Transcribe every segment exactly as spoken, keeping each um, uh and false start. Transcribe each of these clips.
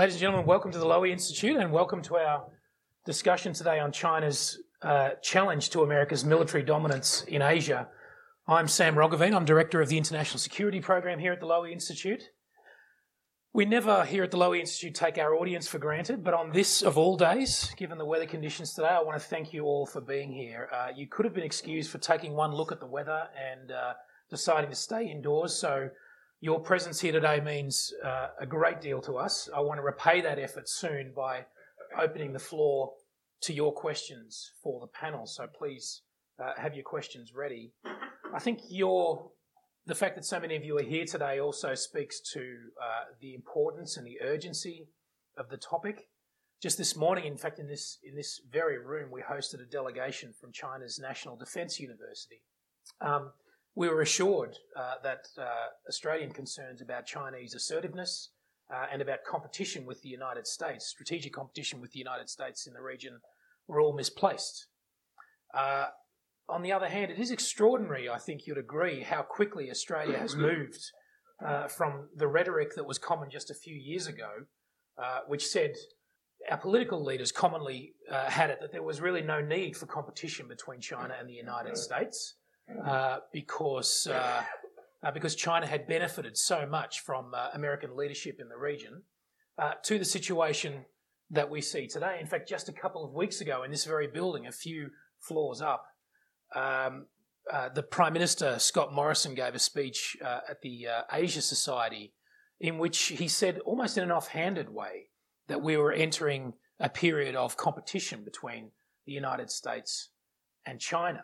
Ladies and gentlemen, welcome to the Lowy Institute and welcome to our discussion today on China's uh, challenge to America's military dominance in Asia. I'm Sam Roggeveen. I'm Director of the International Security Program here at the Lowy Institute. We never here at the Lowy Institute take our audience for granted, but on this of all days, given the weather conditions today, I want to thank you all for being here. Uh, you could have been excused for taking one look at the weather and uh, deciding to stay indoors, so your presence here today means uh, a great deal to us. I want to repay that effort soon by opening the floor to your questions for the panel. So please uh, have your questions ready. I think your, the fact that so many of you are here today also speaks to uh, the importance and the urgency of the topic. Just this morning, in fact, in this, in this very room, we hosted a delegation from China's National Defence University. Um, We were assured uh, that uh, Australian concerns about Chinese assertiveness uh, and about competition with the United States, strategic competition with the United States in the region, were all misplaced. Uh, on the other hand, it is extraordinary, I think you'd agree, how quickly Australia has moved uh, from the rhetoric that was common just a few years ago, uh, which said our political leaders commonly uh, had it that there was really no need for competition between China and the United States. Uh, because uh, uh, because China had benefited so much from uh, American leadership in the region, uh, to the situation that we see today. In fact, just a couple of weeks ago in this very building, a few floors up, um, uh, the Prime Minister, Scott Morrison, gave a speech uh, at the uh, Asia Society in which he said, almost in an offhanded way, that we were entering a period of competition between the United States and China.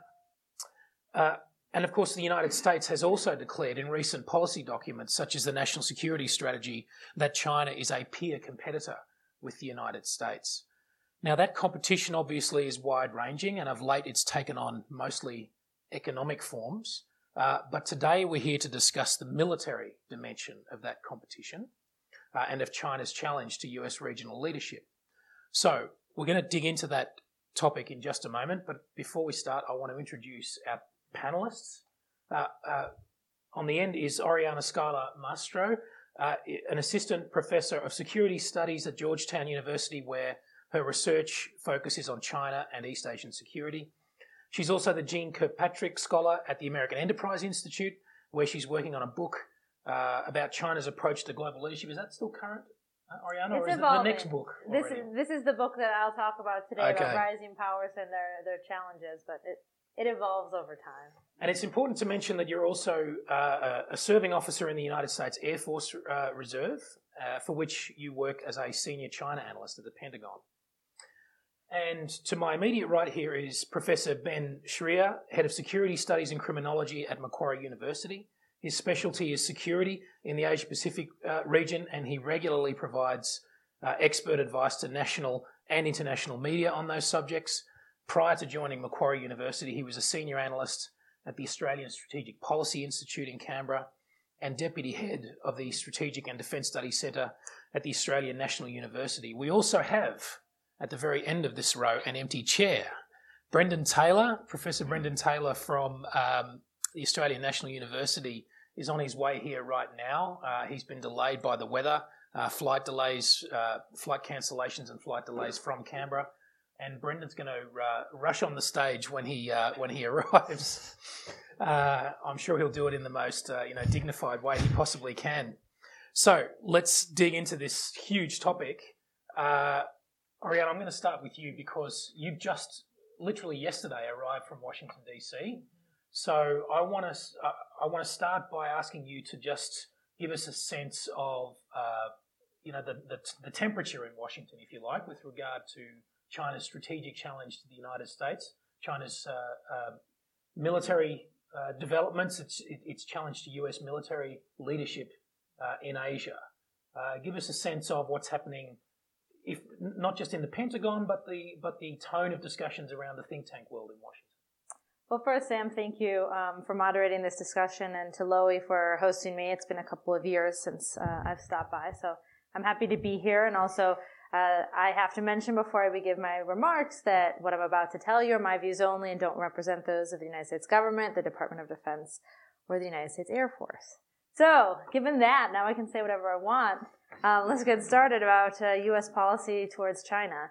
Uh, and of course, the United States has also declared in recent policy documents, such as the National Security Strategy, that China is a peer competitor with the United States. Now, that competition obviously is wide-ranging, and of late it's taken on mostly economic forms. Uh, but today we're here to discuss the military dimension of that competition uh, and of China's challenge to U S regional leadership. So we're going to dig into that topic in just a moment, but before we start, I want to introduce our panelists. Uh, uh, on the end is Oriana Scala Mastro, uh, an assistant professor of security studies at Georgetown University, where her research focuses on China and East Asian security. She's also the Jeane Kirkpatrick Scholar at the American Enterprise Institute, where she's working on a book uh, about China's approach to global leadership. Is that still current, uh, Oriana, it's or is evolving. it the next book This already? is, this is the book that I'll talk about today, Okay. about rising powers and their, their challenges, but it It evolves over time. And it's important to mention that you're also uh, a serving officer in the United States Air Force uh, Reserve, uh, for which you work as a senior China analyst at the Pentagon. And to my immediate right here is Professor Ben Shrier, Head of Security Studies and Criminology at Macquarie University. His specialty is security in the Asia-Pacific uh, region, and he regularly provides uh, expert advice to national and international media on those subjects. Prior to joining Macquarie University, he was a senior analyst at the Australian Strategic Policy Institute in Canberra and deputy head of the Strategic and Defence Studies Centre at the Australian National University. We also have, at the very end of this row, an empty chair. Brendan Taylor, Professor Brendan Taylor from um, the Australian National University, is on his way here right now. Uh, he's been delayed by the weather, uh, flight delays, uh, flight cancellations and flight delays from Canberra. And Brendan's going to uh, rush on the stage when he uh, when he arrives. Uh, I'm sure he'll do it in the most uh, you know dignified way he possibly can. So let's dig into this huge topic. Uh, Oriana, I'm going to start with you because you've just literally yesterday arrived from Washington D C. So I want to uh, I want to start by asking you to just give us a sense of uh, you know the, the the temperature in Washington, if you like, with regard to China's strategic challenge to the United States, China's uh, uh, military uh, developments, its, its challenge to U S military leadership uh, in Asia. Uh, give us a sense of what's happening, if not just in the Pentagon, but the but the tone of discussions around the think tank world in Washington. Well, first, Sam, thank you um, for moderating this discussion, and to Lowy for hosting me. It's been a couple of years since uh, I've stopped by, so I'm happy to be here, and also Uh, I have to mention before I begin my remarks that what I'm about to tell you are my views only and don't represent those of the United States government, the Department of Defense, or the United States Air Force. So, given that, now I can say whatever I want. Um, let's get started about uh, U S policy towards China.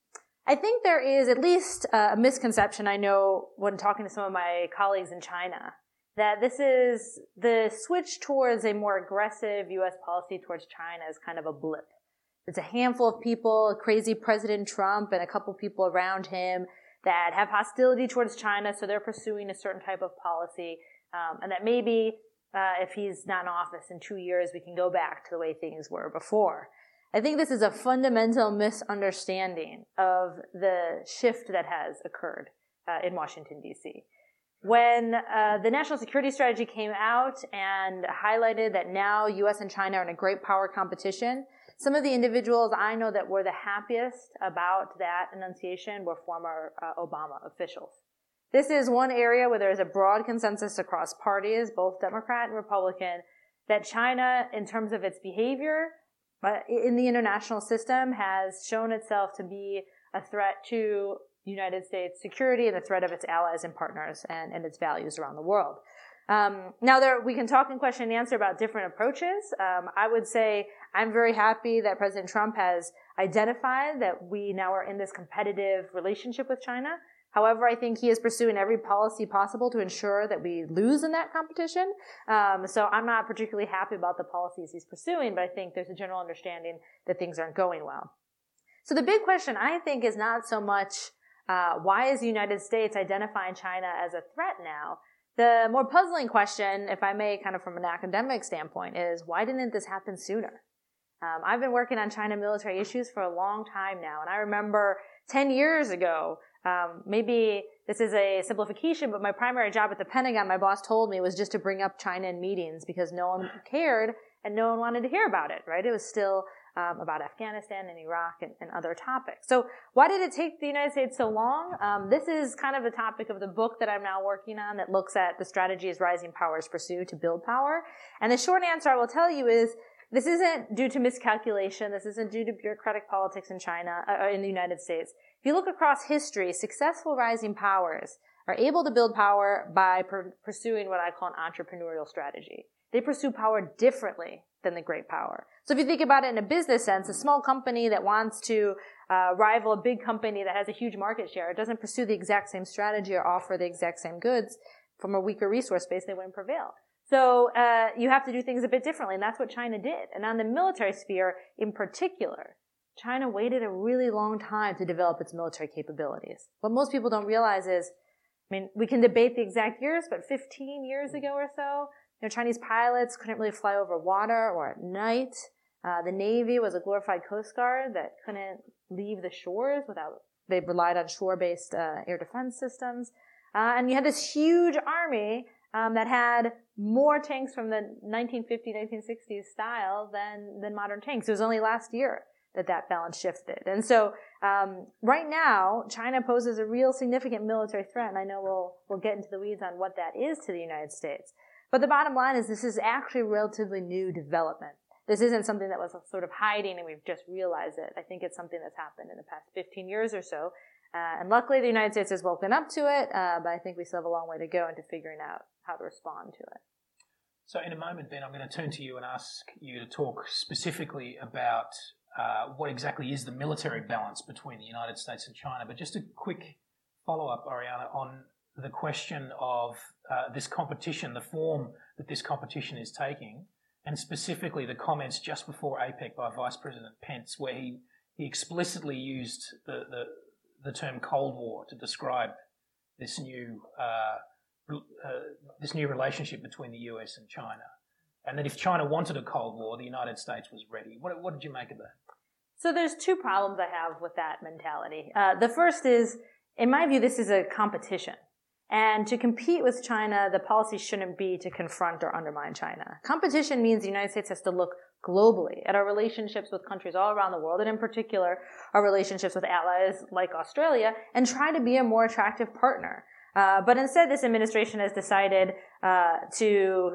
I think there is at least uh, a misconception I know when talking to some of my colleagues in China, that this is the switch towards a more aggressive U S policy towards China is kind of a blip. It's a handful of people, crazy President Trump and a couple people around him that have hostility towards China, so they're pursuing a certain type of policy, um, and that maybe uh, if he's not in office in two years, we can go back to the way things were before. I think this is a fundamental misunderstanding of the shift that has occurred uh, in Washington, D C When uh, the national security strategy came out and highlighted that now U S and China are in a great power competition, some of the individuals I know that were the happiest about that enunciation were former uh, Obama officials. This is one area where there is a broad consensus across parties, both Democrat and Republican, that China, in terms of its behavior uh, in the international system, has shown itself to be a threat to the United States security and the threat of its allies and partners and, and its values around the world. Um, now, there we can talk in question and answer about different approaches. Um, I would say I'm very happy that President Trump has identified that we now are in this competitive relationship with China. However, I think he is pursuing every policy possible to ensure that we lose in that competition. Um, so I'm not particularly happy about the policies he's pursuing, but I think there's a general understanding that things aren't going well. So the big question, I think, is not so much uh, why is the United States identifying China as a threat now? The more puzzling question, if I may, kind of from an academic standpoint, is why didn't this happen sooner? Um, I've been working on China military issues for a long time now, and I remember ten years ago, um, maybe this is a simplification, but my primary job at the Pentagon, my boss told me, was just to bring up China in meetings because no one cared and no one wanted to hear about it, right? It was still Um, about Afghanistan and Iraq and, and other topics. So why did it take the United States so long? Um, this is kind of the topic of the book that I'm now working on that looks at the strategies rising powers pursue to build power. And the short answer I will tell you is this isn't due to miscalculation. This isn't due to bureaucratic politics in China, uh, in the United States. If you look across history, successful rising powers are able to build power by per- pursuing what I call an entrepreneurial strategy. They pursue power differently than the great power. So if you think about it in a business sense, a small company that wants to uh, rival a big company that has a huge market share, it doesn't pursue the exact same strategy or offer the exact same goods from a weaker resource base, they wouldn't prevail. So uh, you have to do things a bit differently, and that's what China did. And on the military sphere in particular, China waited a really long time to develop its military capabilities. What most people don't realize is, I mean, we can debate the exact years, but fifteen years ago or so, you know, Chinese pilots couldn't really fly over water or at night. Uh, the Navy was a glorified Coast Guard that couldn't leave the shores without, they relied on shore-based uh, air defense systems. Uh, and you had this huge army um, that had more tanks from the nineteen fifty, nineteen sixties style than, than modern tanks. It was only last year that that balance shifted. And so um, right now, China poses a real significant military threat, and I know we'll, we'll get into the weeds on what that is to the United States. But the bottom line is this is actually a relatively new development. This isn't something that was sort of hiding and we've just realized it. I think it's something that's happened in the past fifteen years or so. Uh, and luckily the United States has woken up to it, uh, but I think we still have a long way to go into figuring out how to respond to it. So in a moment, Ben, I'm going to turn to you and ask you to talk specifically about uh, what exactly is the military balance between the United States and China. But just a quick follow-up, Ariana, on the question of uh, this competition, the form that this competition is taking, and specifically the comments just before APEC by Vice President Pence, where he, he explicitly used the, the, the term Cold War to describe this new uh, uh, this new relationship between the U S and China, and that if China wanted a Cold War, the United States was ready. What, what did you make of that? So there's two problems I have with that mentality. Uh, the first is, in my view, this is a competition. And to compete with China, the policy shouldn't be to confront or undermine China. Competition means the United States has to look globally at our relationships with countries all around the world, and in particular, our relationships with allies like Australia, and try to be a more attractive partner. Uh, but instead, this administration has decided uh, to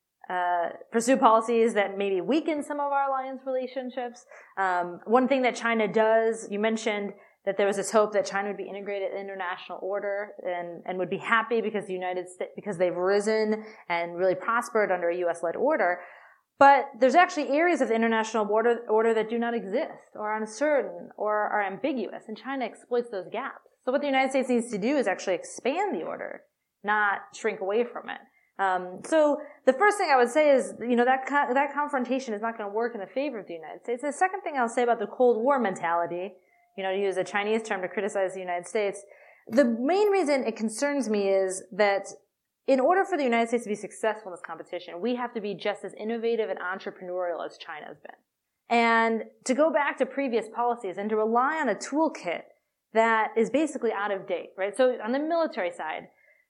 uh, pursue policies that maybe weaken some of our alliance relationships. Um, one thing that China does, you mentioned that there was this hope that China would be integrated in international order and, and would be happy because the United States, because they've risen and really prospered under a U S-led order. But there's actually areas of the international order, order that do not exist or are uncertain or are ambiguous, and China exploits those gaps. So what the United States needs to do is actually expand the order, not shrink away from it. Um, so the first thing I would say is, you know, that co- that confrontation is not going to work in the favor of the United States. The second thing I'll say about the Cold War mentality, you know, to use a Chinese term to criticize the United States, the main reason it concerns me is that in order for the United States to be successful in this competition, we have to be just as innovative and entrepreneurial as China has been. And to go back to previous policies and to rely on a toolkit that is basically out of date, right? So on the military side,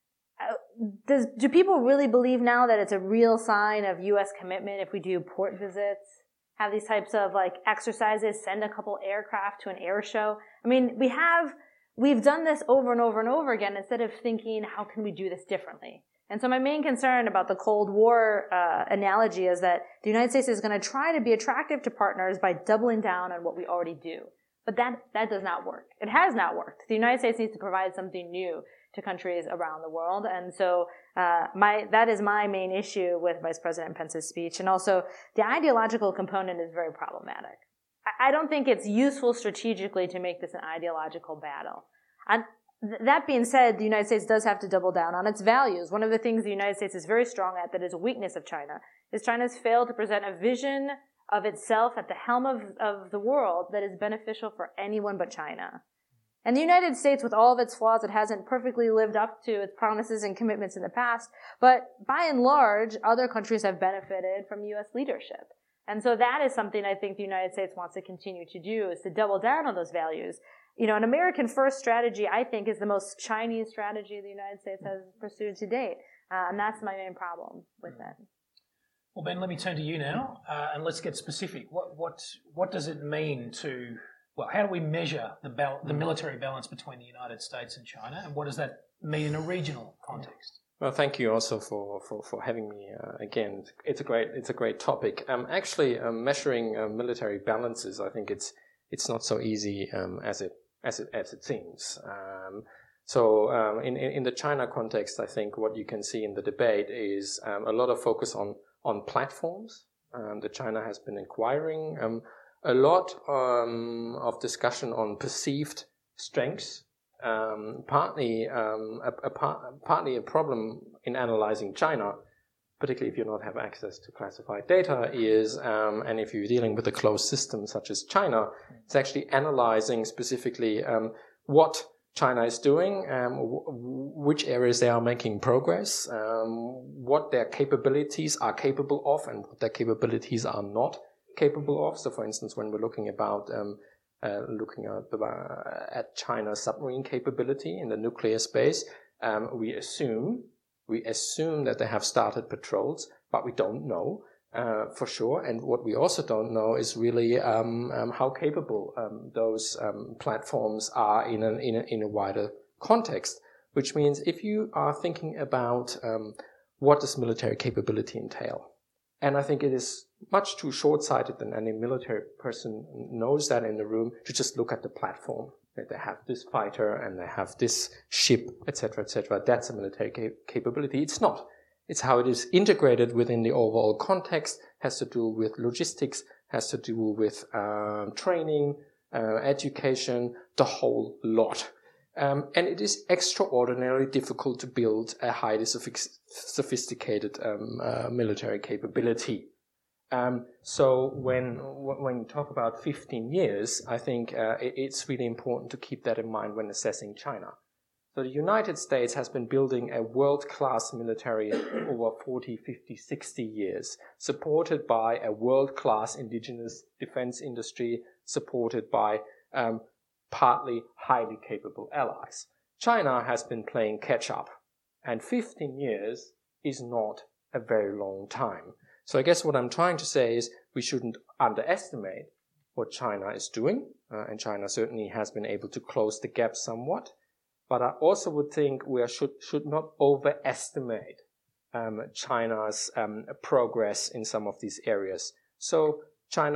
does, do people really believe now that it's a real sign of U S commitment if we do port visits, have these types of like exercises, send a couple aircraft to an air show? I mean, we have, we've done this over and over and over again instead of thinking, how can we do this differently? And so my main concern about the Cold War uh, analogy is that the United States is going to try to be attractive to partners by doubling down on what we already do. But that, that does not work. It has not worked. The United States needs to provide something new to countries around the world. And so, uh, my, that is my main issue with Vice President Pence's speech. And also, the ideological component is very problematic. I, I don't think it's useful strategically to make this an ideological battle. And th- that being said, the United States does have to double down on its values. One of the things the United States is very strong at that is a weakness of China is China's failed to present a vision of itself at the helm of, of the world that is beneficial for anyone but China. And the United States, with all of its flaws, it hasn't perfectly lived up to its promises and commitments in the past. But by and large, other countries have benefited from U S leadership. And so that is something I think the United States wants to continue to do, is to double down on those values. You know, an American first strategy, I think, is the most Chinese strategy the United States has pursued to date. Uh, and that's my main problem with that. Well, Ben, let me turn to you now, uh, and let's get specific. What what what does it mean to, well, how do we measure the bal- the military balance between the United States and China, and what does that mean in a regional context? Well, thank you also for, for, for having me uh, again. It's a great it's a great topic. Um, actually, um, measuring uh, military balances, I think it's it's not so easy um, as it as it as it seems. Um, so, um, in, in in the China context, I think what you can see in the debate is um, a lot of focus on on platforms um, that China has been acquiring. Um, a lot um, of discussion on perceived strengths. Um, partly, um, a, a par- partly a problem in analyzing China, particularly if you don't have access to classified data, is, um, and if you're dealing with a closed system such as China, it's actually analyzing specifically um, what China is doing, um, w- which areas they are making progress, um, what their capabilities are capable of, and what their capabilities are not capable of. So, for instance, when we're looking about um, uh, looking at, uh, at China's submarine capability in the nuclear space, um, we assume we assume that they have started patrols, but we don't know uh, for sure. And what we also don't know is really um, um, how capable um, those um, platforms are in a, in a in a wider context. Which means if you are thinking about um, what does military capability entail, and I think it is much too short-sighted than any military person knows that in the room to just look at the platform. That they have this fighter and they have this ship, et cetera, et cetera. That's a military cap- capability. It's not. It's how it is integrated within the overall context, has to do with logistics, has to do with um, training, uh, education, the whole lot. Um, and it is extraordinarily difficult to build a highly sophic- sophisticated um, uh, military capability. Um, so when when you talk about fifteen years, I think uh, it, it's really important to keep that in mind when assessing China. So the United States has been building a world-class military over forty, fifty, sixty years, supported by a world-class indigenous defense industry, supported by um, partly highly capable allies. China has been playing catch-up, and fifteen years is not a very long time. So I guess what I'm trying to say is we shouldn't underestimate what China is doing, uh, and China certainly has been able to close the gap somewhat. But I also would think we are, should should not overestimate um, China's um, progress in some of these areas. So China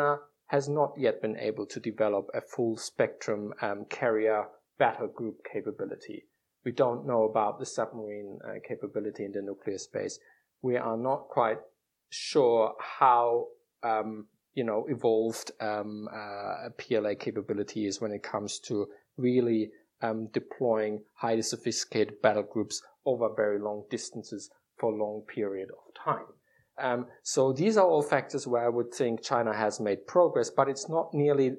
has not yet been able to develop a full spectrum um, carrier battle group capability. We don't know about the submarine uh, capability in the nuclear space. We are not quite sure how um, you know evolved um, uh, P L A capability is when it comes to really um, deploying highly sophisticated battle groups over very long distances for a long period of time. Um, so these are all factors where I would think China has made progress, but it's not nearly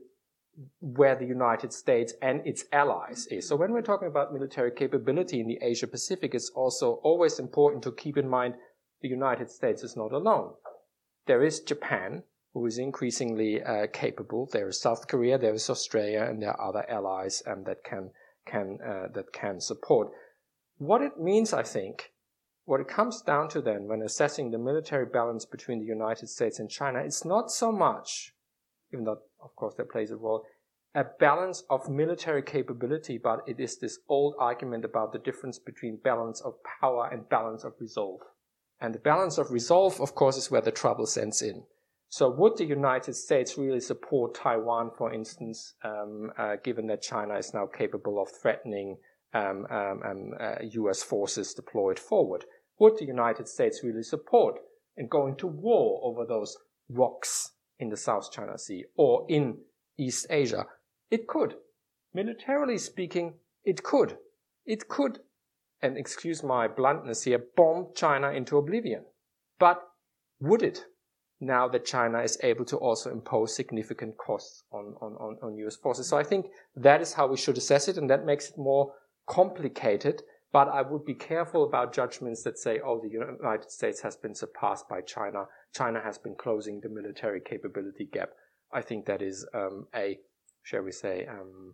where the United States and its allies is. So when we're talking about military capability in the Asia Pacific, it's also always important to keep in mind the United States is not alone. There is Japan, who is increasingly uh, capable. There is South Korea, there is Australia, and there are other allies um, that can can uh, that can support. What it means, I think, what it comes down to then when assessing the military balance between the United States and China, it's not so much, even though of course that plays a role, a balance of military capability, but it is this old argument about the difference between balance of power and balance of resolve. And the balance of resolve, of course, is where the trouble sets in. So would the United States really support Taiwan, for instance, um, uh, given that China is now capable of threatening um, um, um, uh, U S forces deployed forward? Would the United States really support in going to war over those rocks in the South China Sea or in East Asia? It could. Militarily speaking, it could. It could, and excuse my bluntness here, bomb China into oblivion. But would it, now that China is able to also impose significant costs on, on, on, on U S forces? So I think that is how we should assess it, and that makes it more complicated. But I would be careful about judgments that say, oh, the United States has been surpassed by China. China has been closing the military capability gap. I think that is um, a, shall we say, um,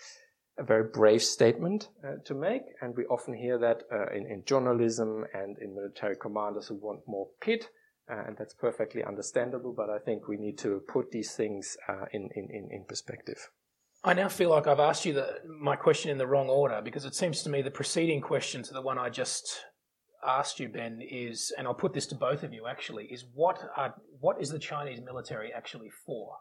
a very brave statement uh, to make. And we often hear that uh, in, in journalism and in military commanders who want more pit. Uh, and that's perfectly understandable. But I think we need to put these things uh, in, in, in perspective. I now feel like I've asked you the, my question in the wrong order, because it seems to me the preceding question to the one I just asked you, Ben, is, and I'll put this to both of you actually, is what are, what is the Chinese military actually for?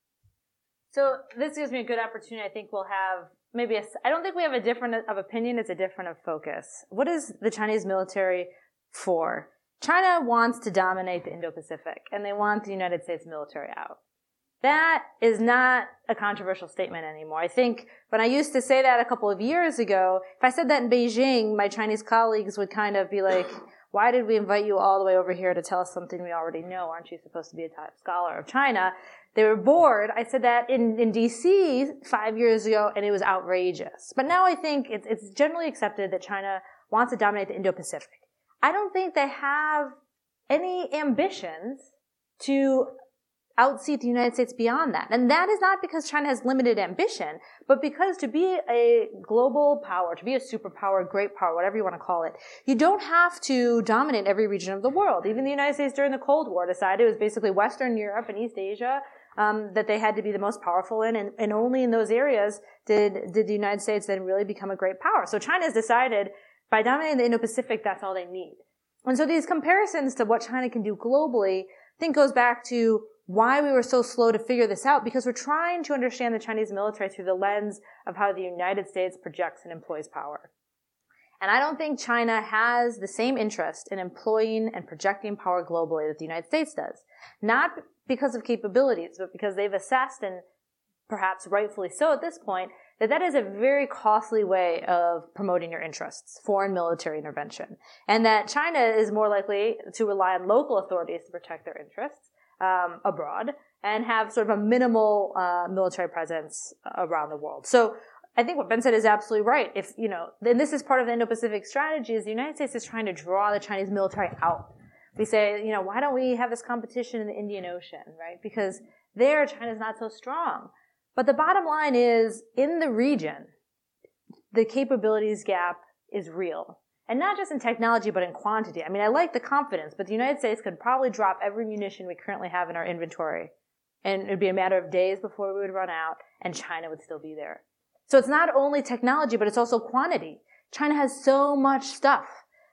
So this gives me a good opportunity. I think we'll have maybe a, I don't think we have a different of opinion. It's a different of focus. What is the Chinese military for? China wants to dominate the Indo-Pacific, and they want the United States military out. That is not a controversial statement anymore. I think when I used to say that a couple of years ago, if I said that in Beijing, my Chinese colleagues would kind of be like, why did we invite you all the way over here to tell us something we already know? Aren't you supposed to be a top scholar of China? They were bored. I said that in, in D C five years ago, and it was outrageous. But now I think it's, it's generally accepted that China wants to dominate the Indo-Pacific. I don't think they have any ambitions to outseat the United States beyond that. And that is not because China has limited ambition, but because to be a global power, to be a superpower, great power, whatever you want to call it, you don't have to dominate every region of the world. Even the United States during the Cold War decided it was basically Western Europe and East Asia um, that they had to be the most powerful in, and, and only in those areas did, did the United States then really become a great power. So China has decided by dominating the Indo-Pacific, that's all they need. And so these comparisons to what China can do globally, I think goes back to why we were so slow to figure this out, because we're trying to understand the Chinese military through the lens of how the United States projects and employs power. And I don't think China has the same interest in employing and projecting power globally that the United States does. Not because of capabilities, but because they've assessed, and perhaps rightfully so at this point, that that is a very costly way of promoting your interests, foreign military intervention. And that China is more likely to rely on local authorities to protect their interests Um, abroad, and have sort of a minimal uh, military presence around the world. So I think what Ben said is absolutely right. If, you know, and this is part of the Indo-Pacific strategy, is the United States is trying to draw the Chinese military out. We say, you know, why don't we have this competition in the Indian Ocean, right? Because there China's not so strong. But the bottom line is, in the region, the capabilities gap is real. And not just in technology, but in quantity. I mean, I like the confidence, but the United States could probably drop every munition we currently have in our inventory. And it would be a matter of days before we would run out, and China would still be there. So it's not only technology, but it's also quantity. China has so much stuff.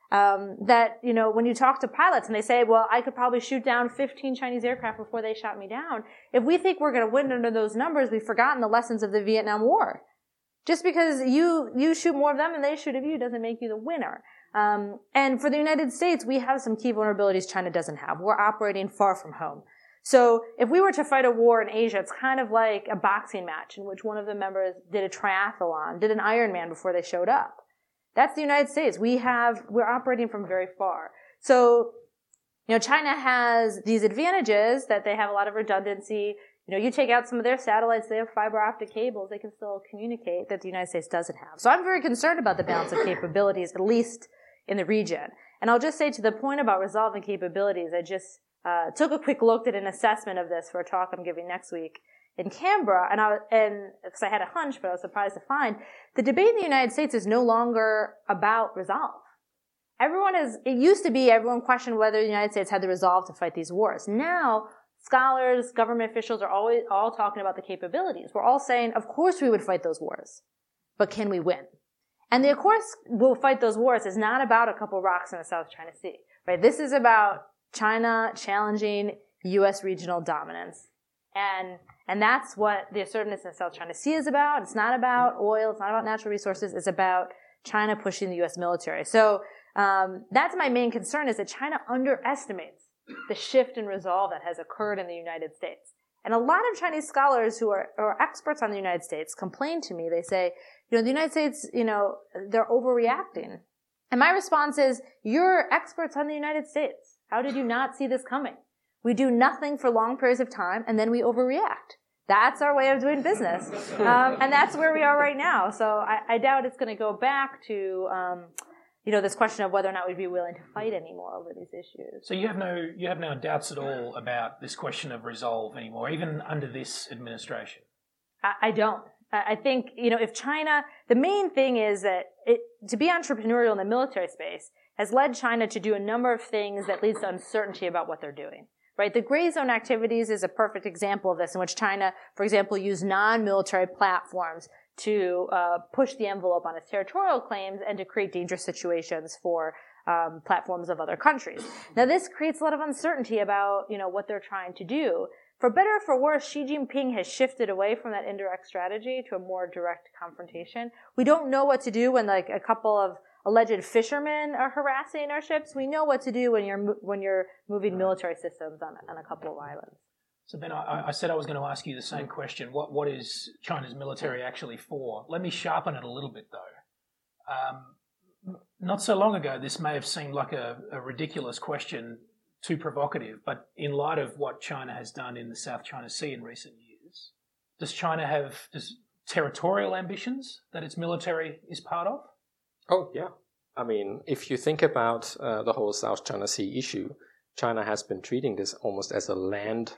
Um, that, you know, when you talk to pilots and they say, well, I could probably shoot down fifteen Chinese aircraft before they shot me down. If we think we're going to win under those numbers, we've forgotten the lessons of the Vietnam War. Just because you, you shoot more of them and they shoot of you doesn't make you the winner. Um, and for the United States, we have some key vulnerabilities China doesn't have. We're operating far from home. So if we were to fight a war in Asia, it's kind of like a boxing match in which one of the members did a triathlon, did an Ironman before they showed up. That's the United States. We have, we're operating from very far. So, you know, China has these advantages that they have a lot of redundancy. You know, you take out some of their satellites, they have fiber optic cables, they can still communicate that the United States doesn't have. So I'm very concerned about the balance of capabilities, at least in the region. And I'll just say to the point about resolving capabilities, I just uh, took a quick look at an assessment of this for a talk I'm giving next week in Canberra, and I and because I had a hunch, but I was surprised to find the debate in the United States is no longer about resolve. Everyone is. It used to be everyone questioned whether the United States had the resolve to fight these wars. Now, scholars, government officials are always all talking about the capabilities. We're all saying, of course, we would fight those wars, but can we win? And the of course we'll fight those wars is not about a couple rocks in the South China Sea, right? This is about China challenging U S regional dominance, and And that's what the assertiveness in the South China Sea is about. It's not about oil. It's not about natural resources. It's about China pushing the U S military. So um, that's my main concern, is that China underestimates the shift in resolve that has occurred in the United States. And a lot of Chinese scholars who are, are experts on the United States complain to me. They say, you know, the United States, you know, they're overreacting. And my response is, you're experts on the United States. How did you not see this coming? We do nothing for long periods of time, and then we overreact. That's our way of doing business. Um, and that's where we are right now. So I, I doubt it's going to go back to, um, you know, this question of whether or not we'd be willing to fight anymore over these issues. So you have no, you have no doubts at all about this question of resolve anymore, even under this administration? I, I don't. I think, you know, if China, the main thing is that it, to be entrepreneurial in the military space has led China to do a number of things that leads to uncertainty about what they're doing. Right, the gray zone activities is a perfect example of this, in which China, for example, used non-military platforms to uh, push the envelope on its territorial claims and to create dangerous situations for um, platforms of other countries. Now, this creates a lot of uncertainty about, you know, what they're trying to do. For better or for worse, Xi Jinping has shifted away from that indirect strategy to a more direct confrontation. We don't know what to do when, like, a couple of alleged fishermen are harassing our ships. We know what to do when you're when you're moving military systems on, on a couple of islands. So Ben, I, I said I was going to ask you the same question. What what is China's military actually for? Let me sharpen it a little bit, though. Um, not so long ago, this may have seemed like a, a ridiculous question, too provocative, but in light of what China has done in the South China Sea in recent years, does China have does territorial ambitions that its military is part of? Oh, yeah. I mean, if you think about uh, the whole South China Sea issue, China has been treating this almost as a land,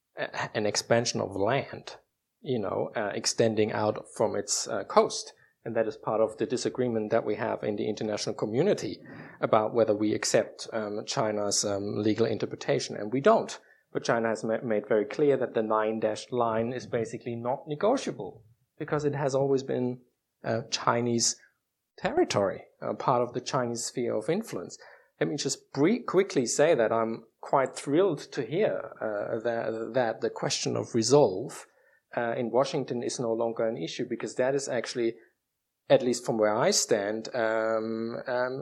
an expansion of land, you know, uh, extending out from its uh, coast. And that is part of the disagreement that we have in the international community about whether we accept um, China's um, legal interpretation. And we don't. But China has ma- made very clear that the nine-dashed line is basically not negotiable because it has always been uh, Chinese territory, uh, part of the Chinese sphere of influence. Let me just brief, quickly say that I'm quite thrilled to hear uh, that, that the question of resolve uh, in Washington is no longer an issue, because that is actually, at least from where I stand, um, um,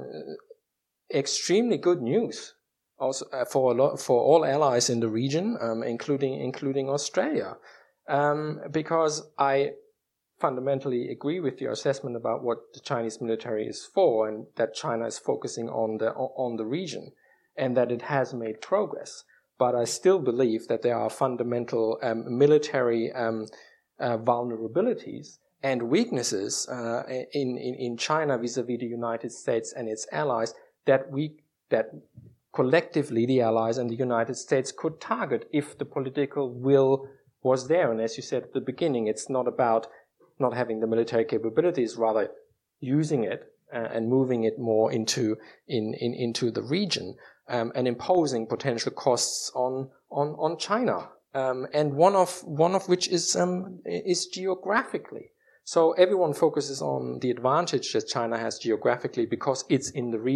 extremely good news. Also uh, for a lot, for all allies in the region, um, including including Australia, um, because I fundamentally agree with your assessment about what the Chinese military is for, and that China is focusing on the on the region, and that it has made progress. But I still believe that there are fundamental um, military um, uh, vulnerabilities and weaknesses uh, in, in in China vis-a-vis the United States and its allies that we that collectively the allies and the United States could target if the political will was there. And as you said at the beginning, it's not about not having the military capabilities, rather using it uh, and moving it more into in, in into the region um, and imposing potential costs on on on China. Um, and one of one of which is um, is geographically. So everyone focuses on the advantage that China has geographically because it's in the region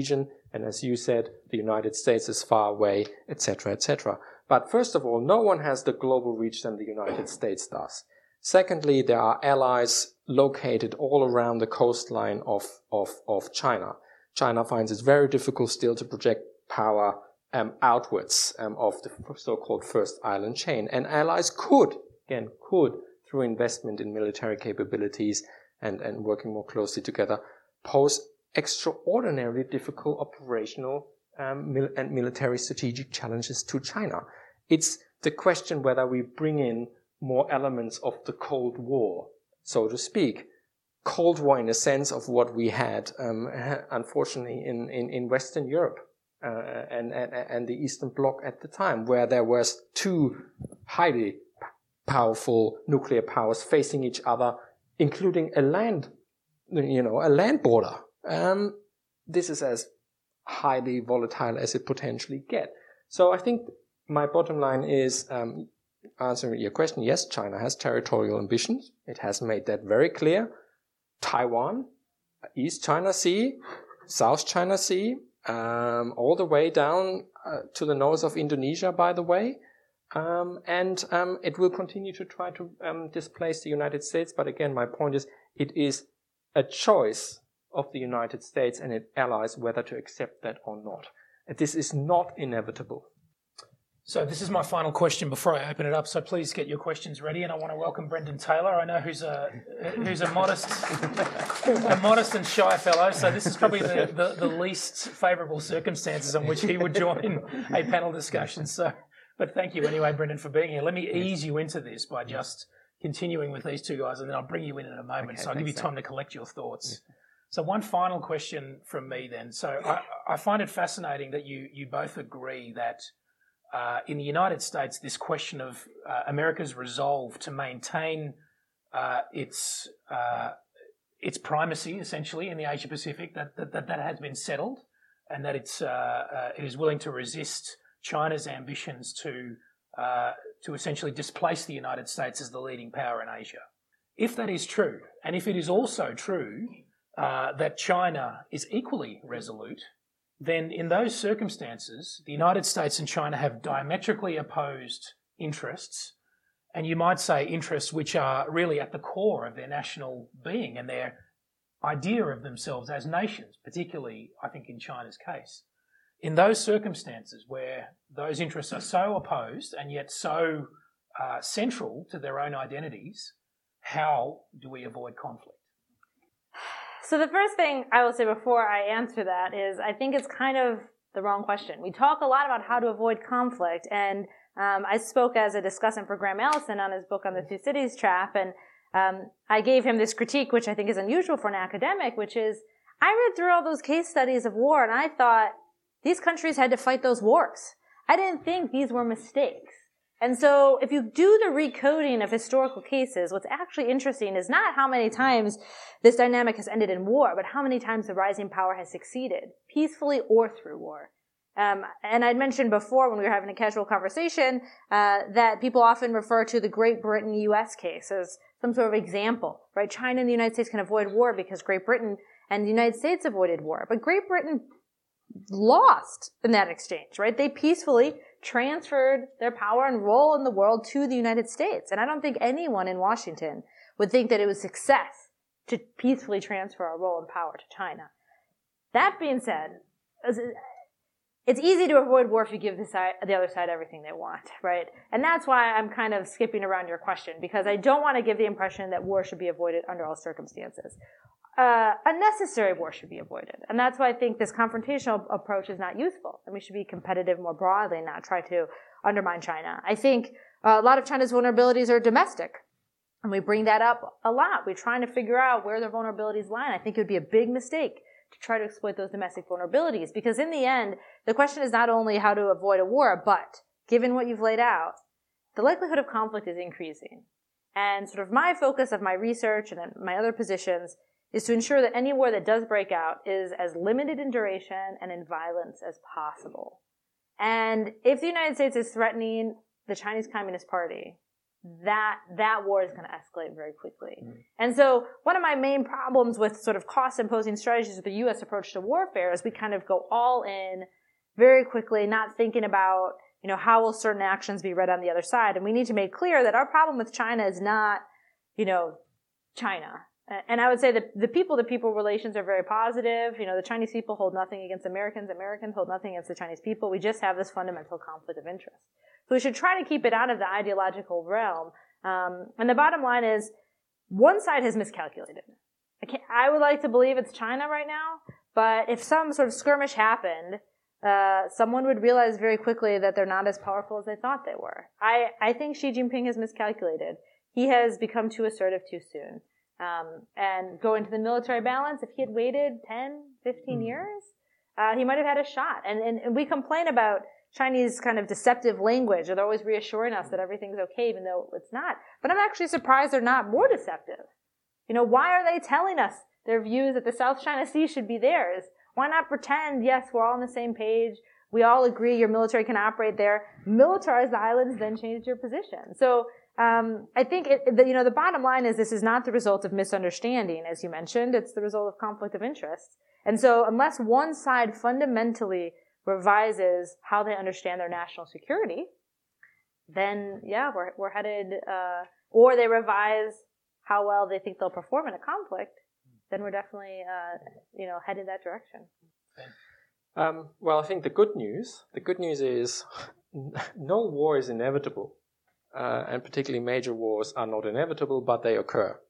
And as you said, the United States is far away, et cetera, et cetera. But first of all, no one has the global reach than the United States does. Secondly, there are allies located all around the coastline of, of, of China. China finds it very difficult still to project power um, outwards um, of the so-called First Island chain. And allies could, again, could, through investment in military capabilities and, and working more closely together, pose extraordinarily difficult operational um, mil- and military strategic challenges to China. It's the question whether we bring in more elements of the Cold War, so to speak. Cold War in a sense of what we had, um, unfortunately, in, in, in Western Europe uh, and, and, and the Eastern Bloc at the time, where there was two highly powerful nuclear powers facing each other, including a land, you know, a land border. Um, this is as highly volatile as it potentially get. So I think my bottom line is, um, answering your question, yes, China has territorial ambitions. It has made that very clear. Taiwan, East China Sea, South China Sea, um, all the way down uh, to the nose of Indonesia, by the way. Um, and um, it will continue to try to um, displace the United States. But again, my point is, it is a choice of the United States and its allies whether to accept that or not. This is not inevitable. So this is my final question before I open it up. So please get your questions ready, and I want to welcome Brendan Taylor. I know who's a who's a modest, a modest and shy fellow. So this is probably the, the, the least favourable circumstances on which he would join a panel discussion. So, but thank you anyway, Brendan, for being here. Let me ease you into this by just continuing with these two guys, and then I'll bring you in in a moment. Okay, so I'll give you time to collect your thoughts. Yeah. So one final question from me then. So I, I find it fascinating that you you both agree that Uh, in the United States, this question of uh, America's resolve to maintain uh, its uh, its primacy, essentially, in the Asia Pacific, that that, that, that has been settled, and that it's uh, uh, it is willing to resist China's ambitions to uh, to essentially displace the United States as the leading power in Asia. If that is true, and if it is also true uh, that China is equally resolute, then in those circumstances, the United States and China have diametrically opposed interests, and you might say interests which are really at the core of their national being and their idea of themselves as nations, particularly, I think, in China's case. In those circumstances where those interests are so opposed and yet so uh, central to their own identities, how do we avoid conflict? So the first thing I will say before I answer that is I think it's kind of the wrong question. We talk a lot about how to avoid conflict, and um, I spoke as a discussant for Graham Allison on his book on the Two Cities Trap, and um, I gave him this critique, which I think is unusual for an academic, which is I read through all those case studies of war, and I thought these countries had to fight those wars. I didn't think these were mistakes. And so if you do the recoding of historical cases, what's actually interesting is not how many times this dynamic has ended in war, but how many times the rising power has succeeded, peacefully or through war. Um, and I'd mentioned before when we were having a casual conversation uh, that people often refer to the Great Britain U S case as some sort of example, right? China and the United States can avoid war because Great Britain and the United States avoided war. But Great Britain lost in that exchange, right? They peacefully transferred their power and role in the world to the United States. And I don't think anyone in Washington would think that it was success to peacefully transfer our role and power to China. That being said, it's easy to avoid war if you give the, side, the other side everything they want, right? And that's why I'm kind of skipping around your question, because I don't want to give the impression that war should be avoided under all circumstances. Uh, unnecessary war should be avoided. And that's why I think this confrontational approach is not useful. And we should be competitive more broadly and not try to undermine China. I think uh, a lot of China's vulnerabilities are domestic. And we bring that up a lot. We're trying to figure out where their vulnerabilities lie. And I think it would be a big mistake to try to exploit those domestic vulnerabilities. Because in the end, the question is not only how to avoid a war, but given what you've laid out, the likelihood of conflict is increasing. And sort of my focus of my research and my other positions is to ensure that any war that does break out is as limited in duration and in violence as possible. And if the United States is threatening the Chinese Communist Party, that that war is going to escalate very quickly. Mm. And so one of my main problems with sort of cost-imposing strategies with the U S approach to warfare is we kind of go all in very quickly, not thinking about, you know, how will certain actions be read on the other side. And we need to make clear that our problem with China is not, you know, China. And I would say that the people-to-people relations are very positive. You know, the Chinese people hold nothing against Americans. Americans hold nothing against the Chinese people. We just have this fundamental conflict of interest. So we should try to keep it out of the ideological realm. Um, and the bottom line is, one side has miscalculated. I, can't, I would like to believe it's China right now, but if some sort of skirmish happened, uh, someone would realize very quickly that they're not as powerful as they thought they were. I, I think Xi Jinping has miscalculated. He has become too assertive too soon. Um, and go into the military balance, if he had waited ten, fifteen years, uh, he might have had a shot. And, and, and we complain about Chinese kind of deceptive language. They're always reassuring us that everything's okay, even though it's not. But I'm actually surprised they're not more deceptive. You know, why are they telling us their views that the South China Sea should be theirs? Why not pretend, yes, we're all on the same page. We all agree your military can operate there. Militarize the islands, then change your position. So um, I think, it, the, you know, the bottom line is this is not the result of misunderstanding, as you mentioned. It's the result of conflict of interest. And so unless one side fundamentally revises how they understand their national security, then yeah, we're we're headed, uh, or they revise how well they think they'll perform in a conflict, then we're definitely, uh, you know, headed that direction. Um, well, I think the good news, the good news is no war is inevitable, uh, and particularly major wars are not inevitable, but they occur.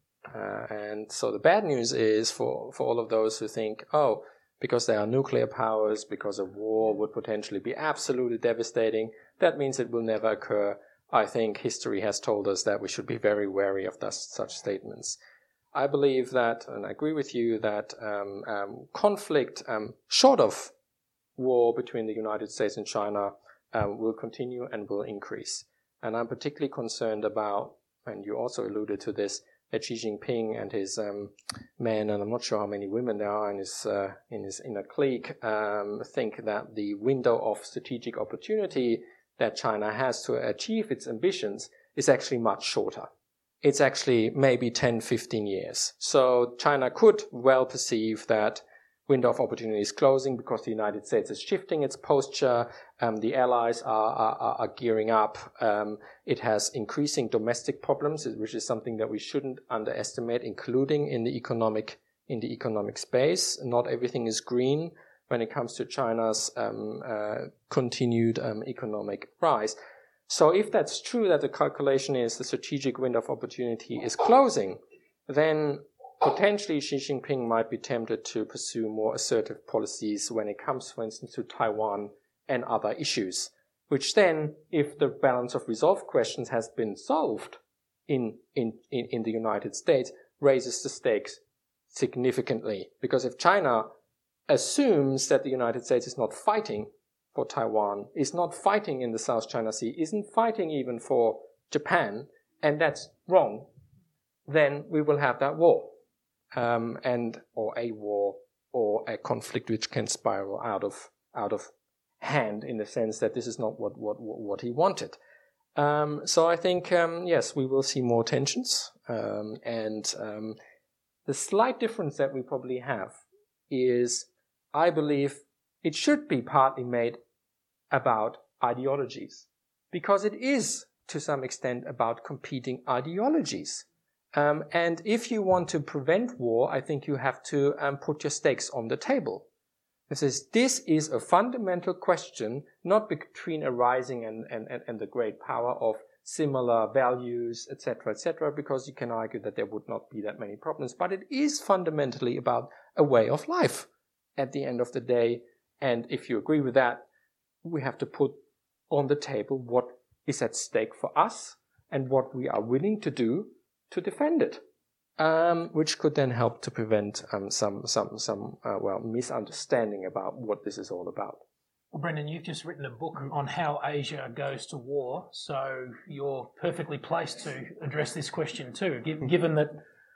Uh, and so the bad news is for, for all of those who think, oh, because there are nuclear powers, because a war would potentially be absolutely devastating, that means it will never occur. I think history has told us that we should be very wary of thus, such statements. I believe that, and I agree with you, that um, um, conflict, um, short of war between the United States and China, um, will continue and will increase. And I'm particularly concerned about, and you also alluded to this, that Xi Jinping and his um, men, and I'm not sure how many women there are in his uh, in his inner clique, um, think that the window of strategic opportunity that China has to achieve its ambitions is actually much shorter. It's actually maybe ten, fifteen years. So China could well perceive that window of opportunity is closing because the United States is shifting its posture. Um, the allies are, are, are gearing up. Um, it has increasing domestic problems, which is something that we shouldn't underestimate, including in the economic in the economic space. Not everything is green when it comes to China's um, uh, continued um, economic rise. So if that's true, that the calculation is the strategic window of opportunity is closing, then potentially Xi Jinping might be tempted to pursue more assertive policies when it comes, for instance, to Taiwan and other issues, which then, if the balance of resolve questions has been solved in, in, in, in the United States, raises the stakes significantly. Because if China assumes that the United States is not fighting for Taiwan, is not fighting in the South China Sea, isn't fighting even for Japan, and that's wrong, then we will have that war. Um, and or a war or a conflict which can spiral out of out of hand in the sense that this is not what what what he wanted. Um, so I think um, yes, we will see more tensions, um, and um, the slight difference that we probably have is, I believe, it should be partly made about ideologies, because it is to some extent about competing ideologies. Um, and if you want to prevent war, I think you have to um, put your stakes on the table. This is, this is a fundamental question, not between a rising and, and, and the great power of similar values, et cetera, et cetera, because you can argue that there would not be that many problems, but it is fundamentally about a way of life at the end of the day. And if you agree with that, we have to put on the table what is at stake for us and what we are willing to do to defend it, um, which could then help to prevent um, some some some uh, well misunderstanding about what this is all about. Well, Brendan, you've just written a book on how Asia goes to war, so you're perfectly placed to address this question too. Given that,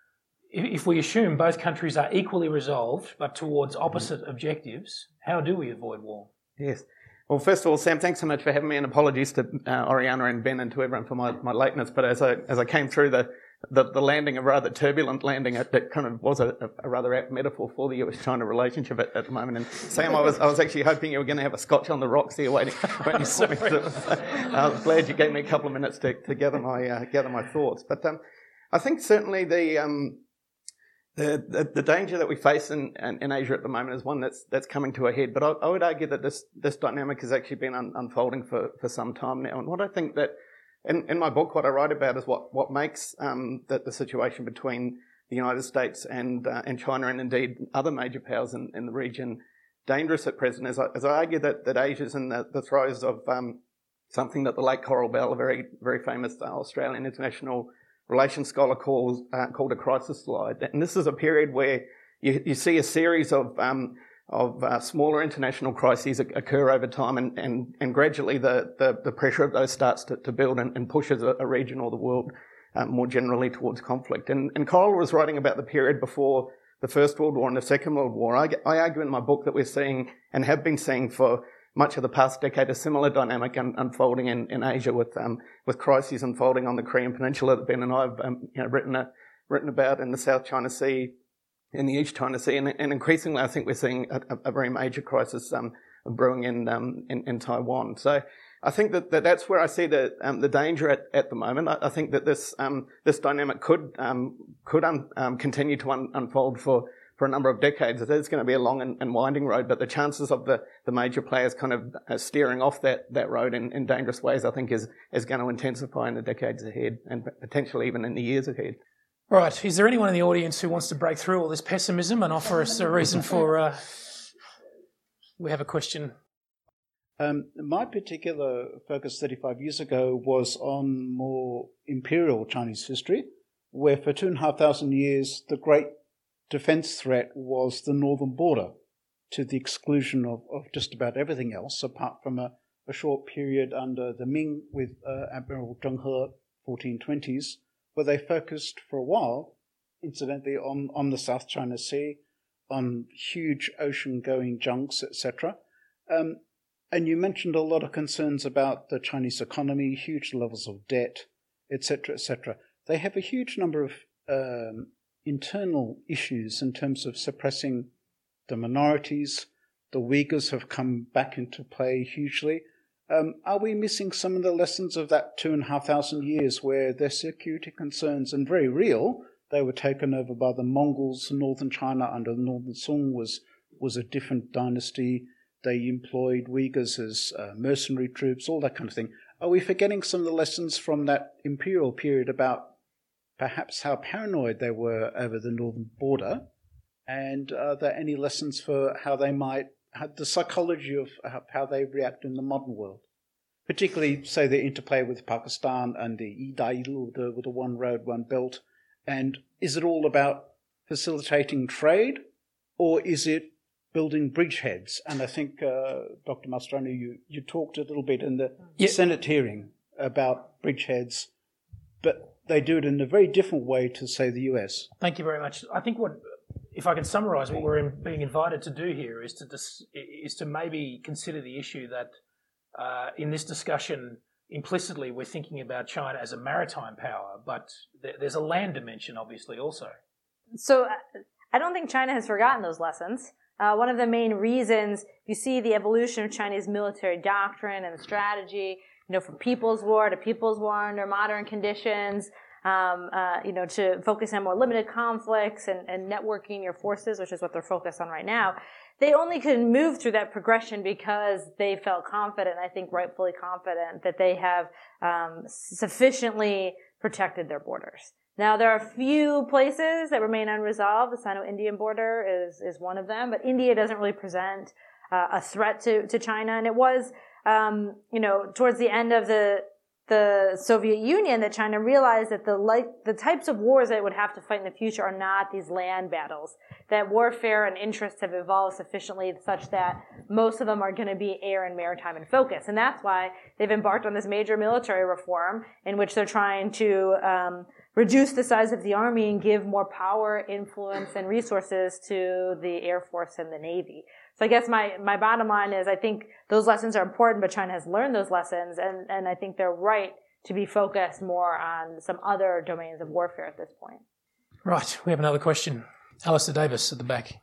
if we assume both countries are equally resolved but towards opposite objectives, how do we avoid war? Yes. Well, first of all, Sam, thanks so much for having me, and apologies to uh, Oriana and Ben and to everyone for my, my lateness. But as I as I came through the the, the landing, a rather turbulent landing, it, it kind of was a, a rather apt metaphor for the U S China relationship at, at the moment. And Sam, I was I was actually hoping you were going to have a scotch on the rocks here waiting, waiting for me. To, so I was glad you gave me a couple of minutes to, to gather my uh, gather my thoughts. But um, I think certainly the um, The, the, the danger that we face in, in, in Asia at the moment is one that's that's coming to a head. But I, I would argue that this this dynamic has actually been un, unfolding for, for some time now. And what I think that in, in my book, what I write about is what what makes um, the, the situation between the United States and uh, and China, and indeed other major powers in, in the region, dangerous at present. As I, as I argue that that Asia's in the, the throes of um, something that the late Coral Bell, a very very famous uh, Australian international relations scholar calls uh, called a crisis slide, and this is a period where you, you see a series of um, of uh, smaller international crises occur over time, and, and, and gradually the, the, the pressure of those starts to, to build and, and pushes a, a region or the world uh, more generally towards conflict. And, and Coral was writing about the period before the First World War and the Second World War. I, I argue in my book that we're seeing and have been seeing for much of the past decade a similar dynamic un- unfolding in, in Asia, with um, with crises unfolding on the Korean Peninsula that Ben and I have um, you know, written a, written about, in the South China Sea, in the East China Sea, and, and increasingly I think we're seeing a, a very major crisis um, brewing in, um, in in Taiwan. So I think that, that that's where I see the um, the danger at, at the moment. I, I think that this um, this dynamic could um, could un, um, continue to un, unfold for. for a number of decades. It is going to be a long and, and winding road, but the chances of the, the major players kind of uh, steering off that, that road in, in dangerous ways, I think, is, is going to intensify in the decades ahead, and potentially even in the years ahead. Right. Is there anyone in the audience who wants to break through all this pessimism and offer us a reason for... Uh... We have a question. Um, my particular focus thirty-five years ago was on more imperial Chinese history, where for two and a half thousand years, the great defense threat was the northern border, to the exclusion of, of just about everything else, apart from a, a short period under the Ming with uh, Admiral Zheng He, fourteen twenties, where they focused for a while, incidentally, on, on the South China Sea, on huge ocean-going junks, et cetera. Um, and you mentioned a lot of concerns about the Chinese economy, huge levels of debt, et cetera, et cetera. They have a huge number of um, internal issues in terms of suppressing the minorities. The Uyghurs have come back into play hugely. Um, are we missing some of the lessons of that two and a half thousand years where their security concerns, and very real, they were taken over by the Mongols? Northern China under the Northern Song was, was a different dynasty. They employed Uyghurs as uh, mercenary troops, all that kind of thing. Are we forgetting some of the lessons from that imperial period about perhaps how paranoid they were over the northern border? And are there any lessons for how they might, have the psychology of how they react in the modern world? Particularly, say, the interplay with Pakistan and the Idailu, the, with the one road, one belt. And is it all about facilitating trade, or is it building bridgeheads? And I think, uh, Doctor Mastroni, you, you talked a little bit in the yeah. Senate hearing about bridgeheads, but they do it in a very different way to, say, the U S. Thank you very much. I think what, if I can summarise what we're in, being invited to do here is to dis, is to maybe consider the issue that uh, in this discussion, implicitly we're thinking about China as a maritime power, but th- there's a land dimension, obviously, also. So I don't think China has forgotten those lessons. Uh, one of the main reasons you see the evolution of Chinese military doctrine and strategy, you know, from People's War to People's War under modern conditions, um, uh, you know, to focus on more limited conflicts and, and networking your forces, which is what they're focused on right now. They only could move through that progression because they felt confident, I think rightfully confident, that they have um, sufficiently protected their borders. Now, there are a few places that remain unresolved. The Sino-Indian border is, is one of them, but India doesn't really present uh, a threat to, to China. And it was, um, you know, towards the end of the, the Soviet Union that China realized that the like, the types of wars that it would have to fight in the future are not these land battles, that warfare and interests have evolved sufficiently such that most of them are going to be air and maritime in focus. And that's why they've embarked on this major military reform in which they're trying to, um, reduce the size of the army and give more power, influence, and resources to the Air Force and the Navy. So I guess my, my bottom line is I think those lessons are important, but China has learned those lessons, and, and I think they're right to be focused more on some other domains of warfare at this point. Right. We have another question. Alistair Davis at the back.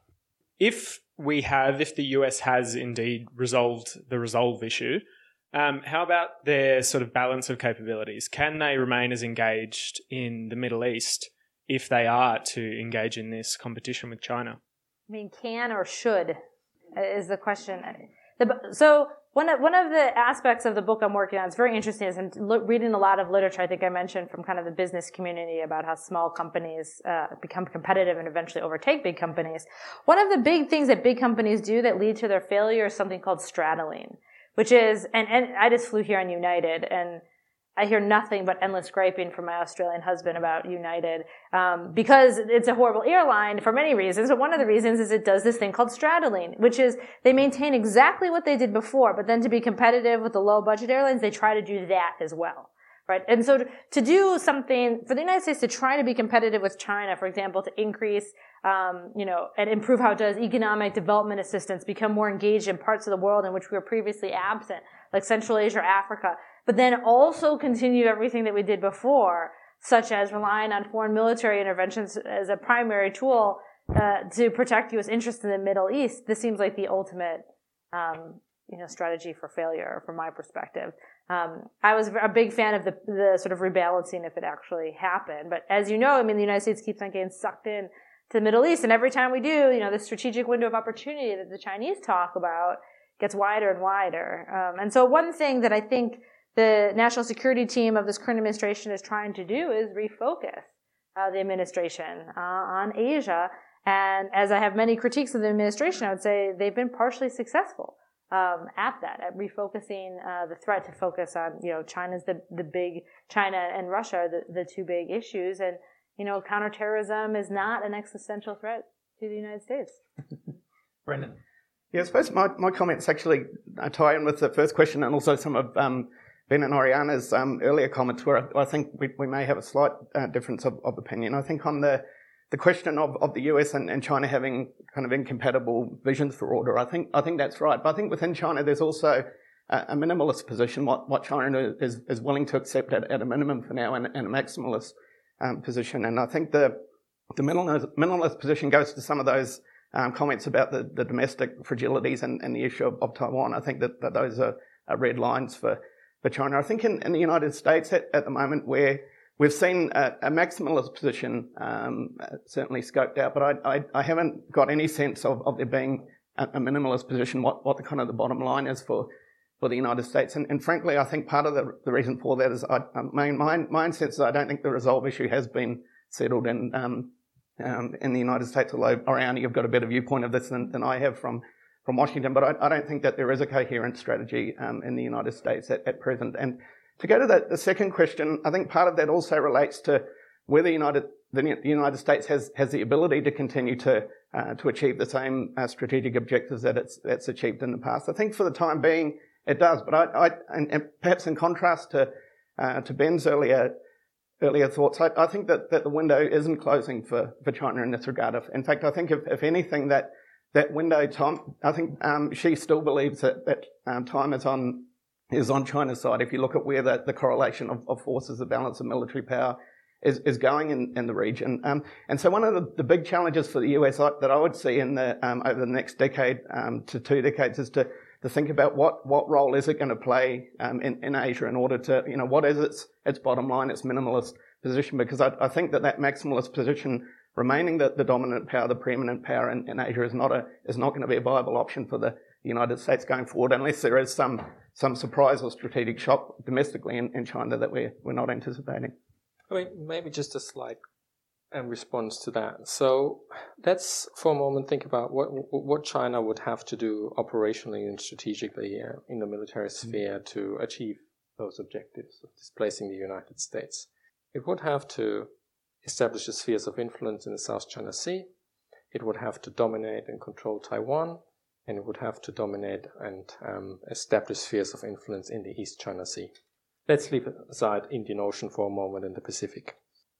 If we have, if the U S has indeed resolved the resolve issue, um, how about their sort of balance of capabilities? Can they remain as engaged in the Middle East if they are to engage in this competition with China? I mean, can or should is the question. The, so one of, one of the aspects of the book I'm working on, it's very interesting, is I'm lo- reading a lot of literature, I think I mentioned, from kind of the business community about how small companies uh, become competitive and eventually overtake big companies. One of the big things that big companies do that lead to their failure is something called straddling, which is, and, and I just flew here on United, and I hear nothing but endless griping from my Australian husband about United, um, because it's a horrible airline for many reasons. But one of the reasons is it does this thing called straddling, which is they maintain exactly what they did before, but then to be competitive with the low budget airlines, they try to do that as well, right? And so to, to do something for the United States to try to be competitive with China, for example, to increase, um, you know, and improve how it does economic development assistance, become more engaged in parts of the world in which we were previously absent, like Central Asia or Africa, but then also continue everything that we did before, such as relying on foreign military interventions as a primary tool uh, to protect U S interests in the Middle East. This seems like the ultimate, um, you know, strategy for failure, from my perspective. Um, I was a big fan of the, the sort of rebalancing if it actually happened. But as you know, I mean, the United States keeps on getting sucked in to the Middle East, and every time we do, you know, the strategic window of opportunity that the Chinese talk about gets wider and wider. Um, and so one thing that I think the national security team of this current administration is trying to do is refocus uh, the administration uh, on Asia. And as I have many critiques of the administration, I would say they've been partially successful um, at that, at refocusing uh, the threat to focus on, you know, China's the, the big, China and Russia are the, the two big issues. And, you know, counterterrorism is not an existential threat to the United States. Brendan. Yeah, I suppose my, my comments actually tie in with the first question, and also some of um, Ben and Oriana's um, earlier comments, where I, I think we, we may have a slight uh, difference of, of opinion. I think on the, the question of, of the U S and, and China having kind of incompatible visions for order, I think I think that's right. But I think within China there's also a, a minimalist position, what, what China is, is willing to accept at, at a minimum for now, and, and a maximalist um, position. And I think the, the minimalist, minimalist position goes to some of those um, comments about the, the domestic fragilities and, and the issue of, of Taiwan. I think that, that those are, are red lines for for China. I think in, in the United States at, at the moment, where we've seen a, a maximalist position um, certainly scoped out, but I, I, I haven't got any sense of, of there being a, a minimalist position, what, what the kind of the bottom line is for, for the United States. And, and frankly, I think part of the, the reason for that is I, my, my, my sense is I don't think the resolve issue has been settled in, um, um, in the United States, although, Oriana, you've got a better viewpoint of this than, than I have from from Washington, but I, I don't think that there is a coherent strategy um, in the United States at, at present. And to go to the, the second question, I think part of that also relates to whether the United, the, the United States has, has the ability to continue to uh, to achieve the same uh, strategic objectives that it's that's achieved in the past. I think for the time being it does, but I, I and, and perhaps in contrast to uh, to Ben's earlier earlier thoughts, I, I think that, that the window isn't closing for, for China in this regard. In fact, I think if, if anything that That window, time, I think um, she still believes that, that um, time is on is on China's side. If you look at where the, the correlation of, of forces, the balance of military power is, is going in, in the region. Um, and so one of the, the big challenges for the U S that I would see in the, um, over the next decade um, to two decades is to, to think about what, what role is it going to play um, in, in Asia in order to, you know, what is its, its bottom line, its minimalist position, because I, I think that that maximalist position remaining the, the dominant power, the preeminent power in, in Asia is not a is not going to be a viable option for the United States going forward, unless there is some some surprise or strategic shock domestically in, in China that we're we're not anticipating. I mean, maybe just a slight um, response to that. So let's for a moment think about what what China would have to do operationally and strategically uh, in the military sphere mm-hmm. to achieve those objectives of displacing the United States. It would have to establish the spheres of influence in the South China Sea. It would have to dominate and control Taiwan, and it would have to dominate and um, establish spheres of influence in the East China Sea. Let's leave aside Indian Ocean for a moment in the Pacific.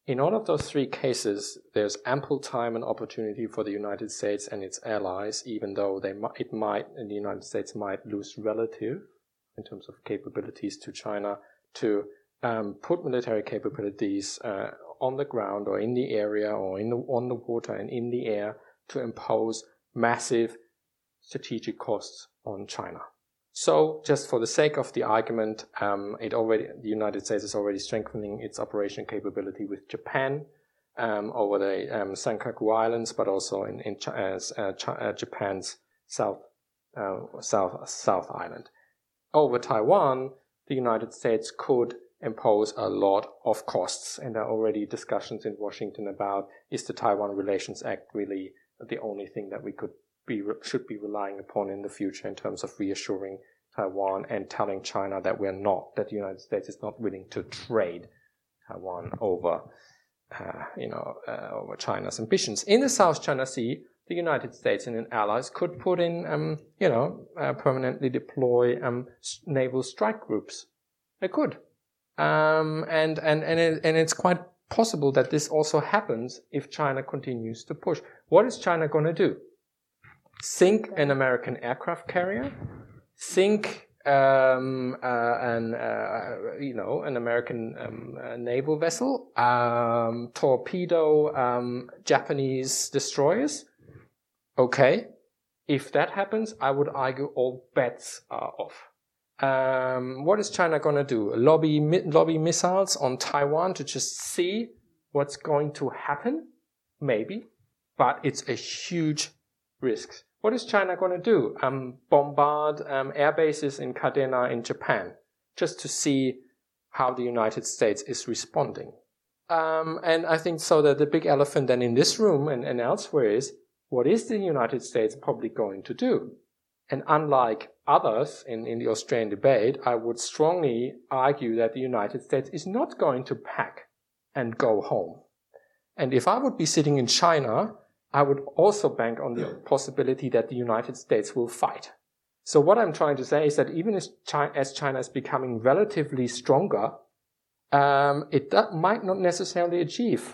In all of those three cases, there's ample time and opportunity for the United States and its allies, even though they might, it might, and the United States might lose relative in terms of capabilities to China, to um, put military capabilities uh, on the ground or in the area or in the, on the water and in the air to impose massive strategic costs on China. So, just for the sake of the argument, um, it already the United States is already strengthening its operation capability with Japan um, over the um, Senkaku Islands, but also in, in uh, uh, Japan's south uh, south South Island. Over Taiwan, the United States could impose a lot of costs, and there are already discussions in Washington about, is the Taiwan Relations Act really the only thing that we could be should be relying upon in the future in terms of reassuring Taiwan and telling China that we're not, that the United States is not willing to trade Taiwan over, uh, you know, uh, over China's ambitions. In the South China Sea, the United States and its allies could put in, um, you know, uh, permanently deploy um, naval strike groups. They could. Um, and, and, and, it, and it's quite possible that this also happens if China continues to push. What is China going to do? Sink an American aircraft carrier? Sink um, uh, an, uh, you know, an American um, uh, naval vessel? Um, torpedo um, Japanese destroyers? Okay. If that happens, I would argue all bets are off. Um, what is China going to do? Lobby, mi- lobby missiles on Taiwan to just see what's going to happen? Maybe. But it's a huge risk. What is China going to do? Um, bombard um, air bases in Kadena in Japan just to see how the United States is responding. Um, and I think so that the big elephant then in this room and, and elsewhere is, what is the United States probably going to do? And unlike others in, in the Australian debate, I would strongly argue that the United States is not going to pack and go home. And if I would be sitting in China, I would also bank on the possibility that the United States will fight. So what I'm trying to say is that even as China, as China is becoming relatively stronger, um, it that might not necessarily achieve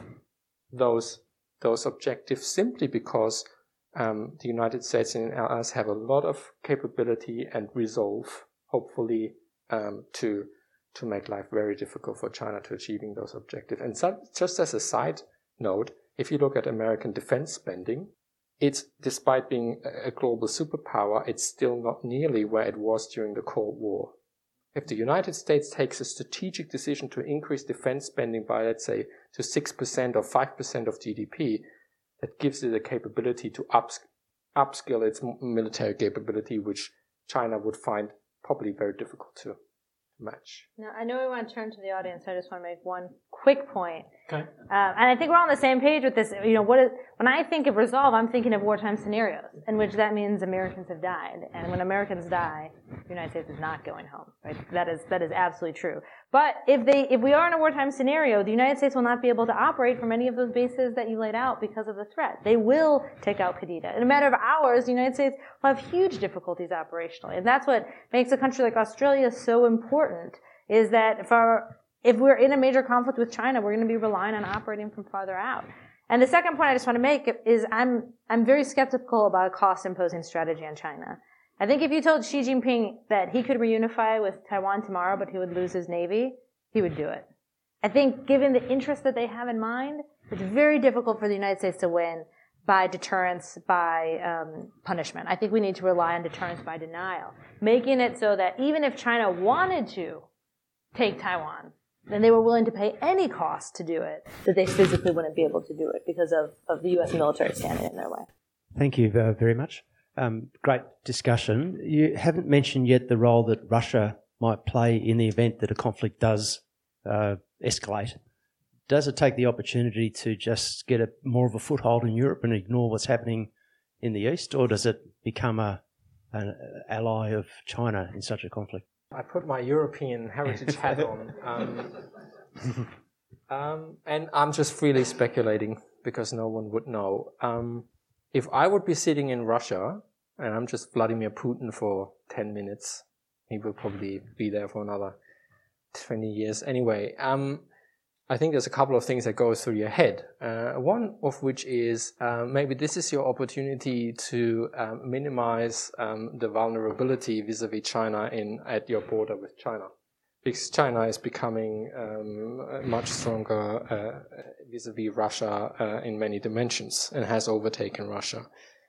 those those objectives simply because um, the United States and allies have a lot of capability and resolve, hopefully, um, to to make life very difficult for China to achieving those objectives. And so, just as a side note, if you look at American defense spending, it's, despite being a global superpower, it's still not nearly where it was during the Cold War. If the United States takes a strategic decision to increase defense spending by, let's say, to six percent or five percent of G D P, that gives it the capability to ups, upskill its military capability, which China would find probably very difficult to match. Now, I know we want to turn to the audience, so I just want to make one quick point. Okay. Um, and I think we're on the same page with this. You know, what is, when I think of resolve, I'm thinking of wartime scenarios in which that means Americans have died. And when Americans die, the United States is not going home. Right? That is that is absolutely true. But if they if we are in a wartime scenario, the United States will not be able to operate from any of those bases that you laid out because of the threat. They will take out Kadena. In a matter of hours, the United States will have huge difficulties operationally. And that's what makes a country like Australia so important, is that if our If we're in a major conflict with China, we're going to be relying on operating from farther out. And the second point I just want to make is I'm I'm very skeptical about a cost-imposing strategy on China. I think if you told Xi Jinping that he could reunify with Taiwan tomorrow, but he would lose his navy, he would do it. I think given the interest that they have in mind, it's very difficult for the United States to win by deterrence, by um, punishment. I think we need to rely on deterrence by denial, making it so that even if China wanted to take Taiwan, then they were willing to pay any cost to do it, that they physically wouldn't be able to do it because of, of the U S military standing in their way. Thank you uh, very much. Um, great discussion. You haven't mentioned yet the role that Russia might play in the event that a conflict does uh, escalate. Does it take the opportunity to just get a, more of a foothold in Europe and ignore what's happening in the East, or does it become a, an ally of China in such a conflict? I put my European heritage hat on, um, um, and I'm just freely speculating because no one would know. Um, if I would be sitting in Russia and I'm just Vladimir Putin for ten minutes, he will probably be there for another twenty years anyway. Um, I think there's a couple of things that go through your head. Uh, one of which is uh, maybe this is your opportunity to um, minimize um, the vulnerability vis-a-vis China in at your border with China, because China is becoming um, much stronger uh, vis-a-vis Russia uh, in many dimensions and has overtaken Russia.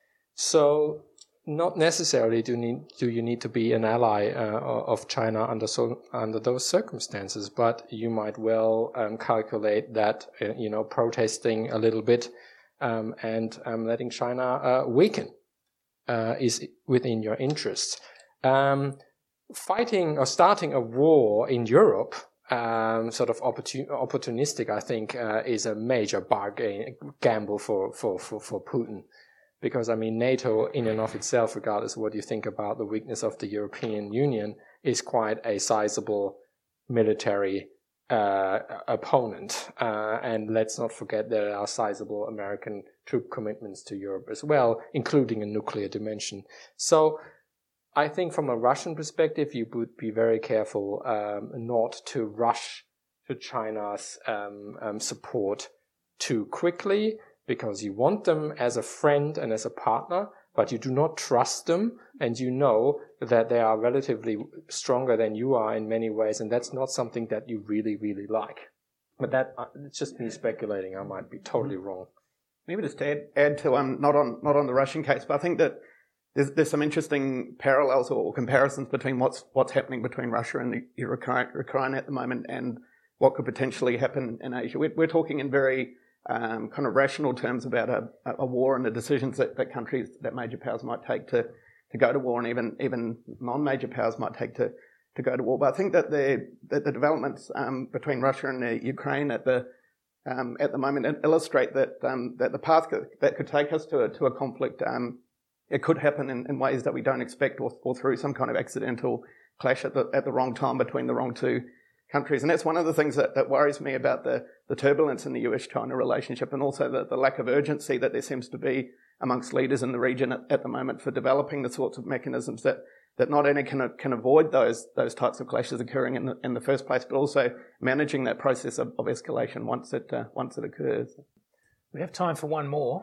So not necessarily do, need, do you need to be an ally uh, of China under so, under those circumstances, but you might well um, calculate that uh, you know protesting a little bit um, and um, letting China uh, weaken uh, is within your interests. Um, fighting or starting a war in Europe, um, sort of opportun- opportunistic, I think, uh, is a major bargain gamble for for for, for Putin. Because, I mean, NATO in and of itself, regardless of what you think about the weakness of the European Union, is quite a sizable military uh, opponent. Uh, and let's not forget there are sizable American troop commitments to Europe as well, including a nuclear dimension. So I think from a Russian perspective, you would be very careful um, not to rush to China's um, um, support too quickly, because you want them as a friend and as a partner, but you do not trust them, and you know that they are relatively stronger than you are in many ways, and that's not something that you really, really like. But that uh, it's just me speculating. I might be totally wrong. Maybe just to add, add to um, not on not on the Russian case, but I think that there's there's some interesting parallels or comparisons between what's what's happening between Russia and the Ukraine, Ukraine at the moment and what could potentially happen in Asia. We're, we're talking in very Um, kind of rational terms about a, a war and the decisions that, that countries, that major powers might take to, to go to war, and even even non-major powers might take to, to go to war. But I think that the that the developments um, between Russia and the Ukraine at the um, at the moment illustrate that um, that the path that could take us to a, to a conflict, um, it could happen in, in ways that we don't expect, or, or through some kind of accidental clash at the at the wrong time between the wrong two countries. And that's one of the things that, that worries me about the, the turbulence in the U S China relationship, and also the, the lack of urgency that there seems to be amongst leaders in the region at, at the moment for developing the sorts of mechanisms that, that not only can can avoid those those types of clashes occurring in the, in the first place, but also managing that process of, of escalation once it uh, once it occurs. We have time for one more.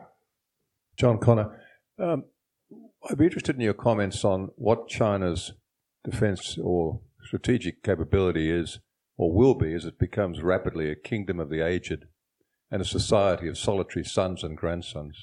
John Connor, um, I'd be interested in your comments on what China's defence or strategic capability is, or will be, as it becomes rapidly a kingdom of the aged and a society of solitary sons and grandsons.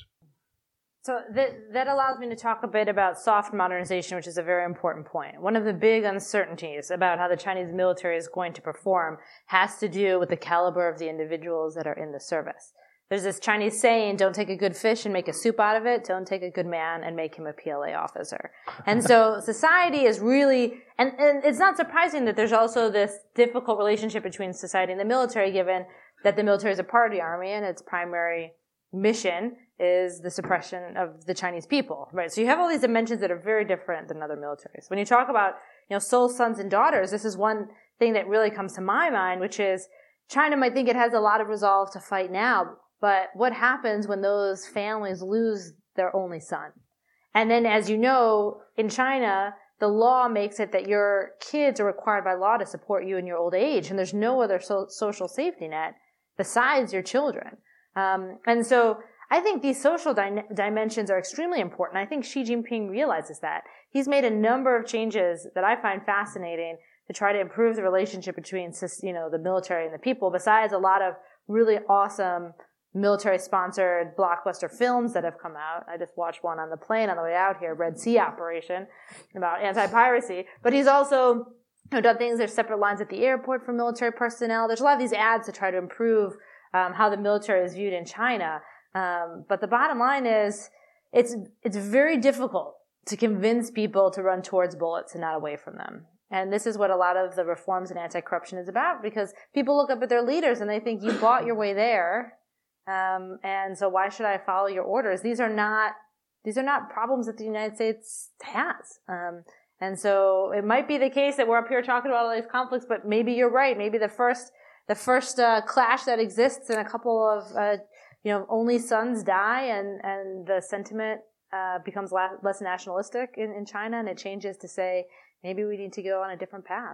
So that, that allows me to talk a bit about soft modernization, which is a very important point. One of the big uncertainties about how the Chinese military is going to perform has to do with the caliber of the individuals that are in the service. There's this Chinese saying, don't take a good fish and make a soup out of it. Don't take a good man and make him a P L A officer. And so society is really, and, and it's not surprising that there's also this difficult relationship between society and the military, given that the military is a party army and its primary mission is the suppression of the Chinese people, right? So you have all these dimensions that are very different than other militaries. When you talk about, you know, sole sons and daughters, this is one thing that really comes to my mind, which is China might think it has a lot of resolve to fight now, but what happens when those families lose their only son? And then, as you know, in China, the law makes it that your kids are required by law to support you in your old age, and there's no other so- social safety net besides your children. Um, and so I think these social dy- dimensions are extremely important. I think Xi Jinping realizes that. He's made a number of changes that I find fascinating to try to improve the relationship between, you know, the military and the people, besides a lot of really awesome military-sponsored blockbuster films that have come out. I just watched one on the plane on the way out here, Red Sea Operation, about anti-piracy. But he's also, you know, done things. There's separate lines at the airport for military personnel. There's a lot of these ads to try to improve um, how the military is viewed in China. Um, but the bottom line is, it's it's very difficult to convince people to run towards bullets and not away from them. And this is what a lot of the reforms in anti-corruption is about, because people look up at their leaders and they think, you bought your way there. Um, and so why should I follow your orders? These are not, these are not problems that the United States has. Um, and so it might be the case that we're up here talking about all these conflicts, but maybe you're right. Maybe the first, the first, uh, clash that exists in a couple of, uh, you know, only sons die and, and the sentiment, uh, becomes la- less nationalistic in, in China, and it changes to say, maybe we need to go on a different path.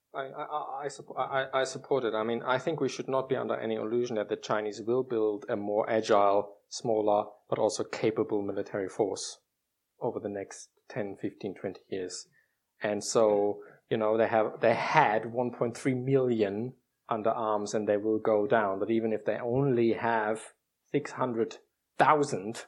I, I, I, support, I, I support it. I mean, I think we should not be under any illusion that the Chinese will build a more agile, smaller, but also capable military force over the next ten, fifteen, twenty years. And so, you know, they have they had one point three million under arms, and they will go down. But even if they only have six hundred thousand,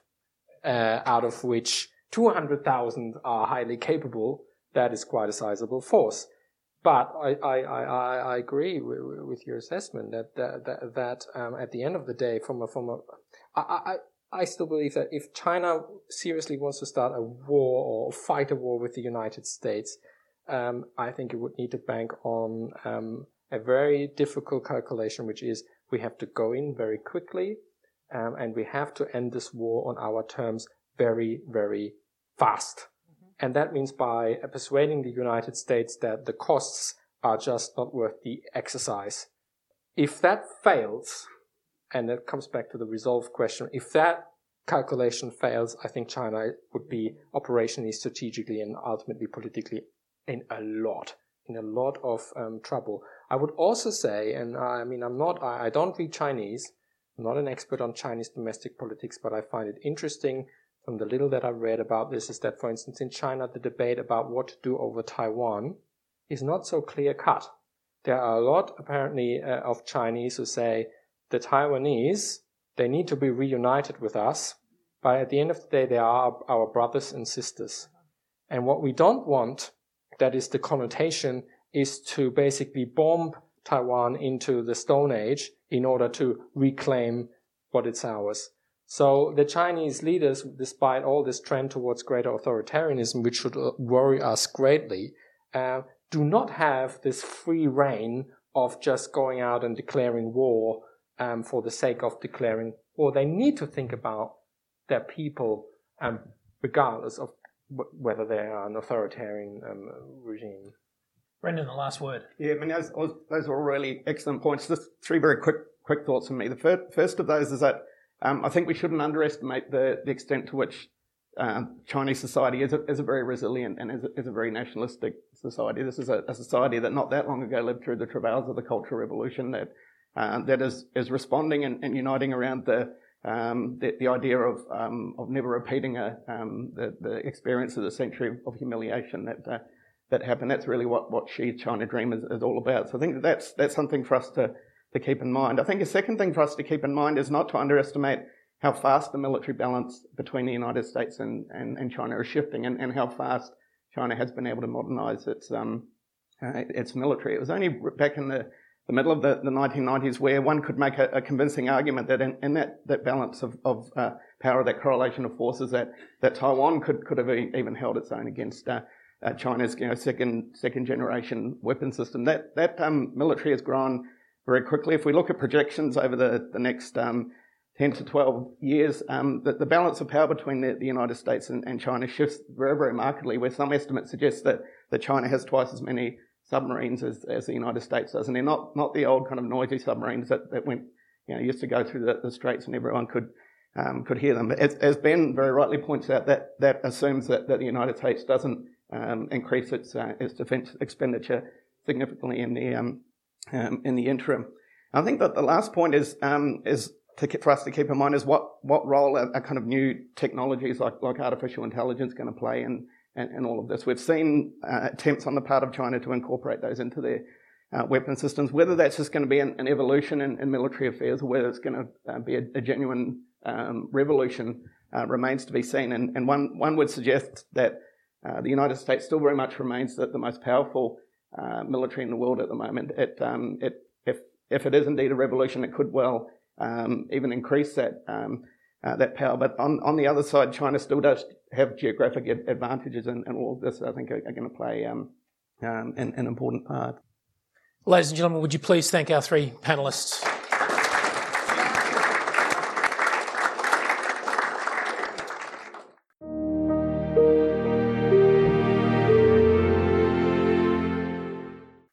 uh, out of which two hundred thousand are highly capable, that is quite a sizable force. But I, I, I, I agree with, with your assessment that that, that, that um, at the end of the day, from a from a, I, I, I still believe that if China seriously wants to start a war or fight a war with the United States, um, I think it would need to bank on um, a very difficult calculation, which is we have to go in very quickly, um, and we have to end this war on our terms very, very fast. And that means by persuading the United States that the costs are just not worth the exercise. If that fails, and that comes back to the resolve question, if that calculation fails, I think China would be operationally, strategically, and ultimately politically in a lot, in a lot of um, trouble. I would also say, and I mean, I'm not, I, I don't read Chinese, I'm not an expert on Chinese domestic politics, but I find it interesting from the little that I've read about this is that, for instance, in China, the debate about what to do over Taiwan is not so clear-cut. There are a lot, apparently, uh, of Chinese who say the Taiwanese, they need to be reunited with us, but at the end of the day, they are our brothers and sisters. And what we don't want, that is the connotation, is to basically bomb Taiwan into the Stone Age in order to reclaim what is ours. So the Chinese leaders, despite all this trend towards greater authoritarianism, which should worry us greatly, uh, do not have this free reign of just going out and declaring war um, for the sake of declaring war. They need to think about their people, um, regardless of w- whether they are an authoritarian um, regime. Brendan, the last word. Yeah, I mean, those, those are all really excellent points. Just three very quick quick thoughts from me. The first, first of those is that Um, I think we shouldn't underestimate the, the extent to which uh, Chinese society is a, is a very resilient and is a, is a very nationalistic society. This is a, a society that not that long ago lived through the travails of the Cultural Revolution, that uh, that is is responding and, and uniting around the um, the, the idea of um, of never repeating a, um, the the experience of the century of humiliation that uh, that happened. That's really what what Xi China Dream is, is all about. So I think that that's that's something for us to. to keep in mind. I think a second thing for us to keep in mind is not to underestimate how fast the military balance between the United States and, and, and China is shifting, and, and how fast China has been able to modernise its um, uh, its military. It was only back in the, the middle of the, the nineteen nineties where one could make a, a convincing argument that in, in that, that balance of, of uh, power, that correlation of forces, that, that Taiwan could, could have even held its own against uh, uh, China's you know second second generation weapon system. That that um, military has grown very quickly. If we look at projections over the, the next um, ten to twelve years, um, the, the balance of power between the, the United States and, and China shifts very, very markedly, where some estimates suggest that, that China has twice as many submarines as, as the United States does. And they're not, not the old kind of noisy submarines that, that went, you know, used to go through the, the straits and everyone could um, could hear them. As, as Ben very rightly points out, that, that assumes that, that the United States doesn't um, increase its, uh, its defence expenditure significantly in the um, Um, in the interim. I think that the last point is um, is to, for us to keep in mind is what, what role are, are kind of new technologies like, like artificial intelligence going to play in, in, in all of this. We've seen uh, attempts on the part of China to incorporate those into their uh, weapon systems. Whether that's just going to be an, an evolution in, in military affairs or whether it's going to uh, be a, a genuine um, revolution uh, remains to be seen. And, and one, one would suggest that uh, the United States still very much remains the, the most powerful Uh, military in the world at the moment. It, um, it, if if it is indeed a revolution, it could well um, even increase that um, uh, that power. But on, on the other side, China still does have geographic ad- advantages, and, and all of this, I think, are, are going to play um, um, an, an important part. Ladies and gentlemen, would you please thank our three panellists?